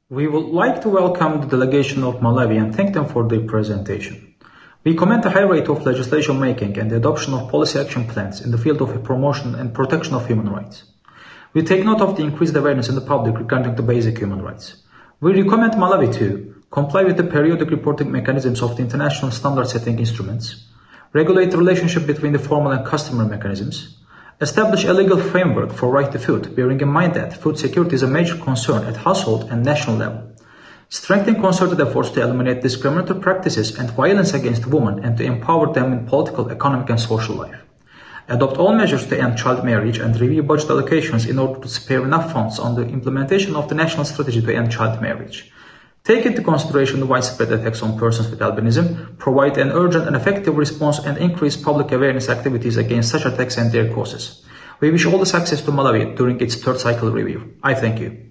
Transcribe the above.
We would like to welcome the delegation of Malawi and thank them for their presentation. We commend the high rate of legislation making and the adoption of policy action plans in the field of promotion and protection of human rights. We take note of the increased awareness in the public regarding the basic human rights. We recommend Malawi to comply with the periodic reporting mechanisms of the international standard setting instruments, regulate the relationship between the formal and customary mechanisms, establish a legal framework for right to food, bearing in mind that food security is a major concern at household and national level. Strengthen concerted efforts to eliminate discriminatory practices and violence against women and to empower them in political, economic and social life. Adopt all measures to end child marriage and review budget allocations in order to spare enough funds on the implementation of the national strategy to end child marriage. Take into consideration the widespread effects on persons with albinism, provide an urgent and effective response and increase public awareness activities against such attacks and their causes. We wish all the success to Malawi during its third cycle review. I thank you.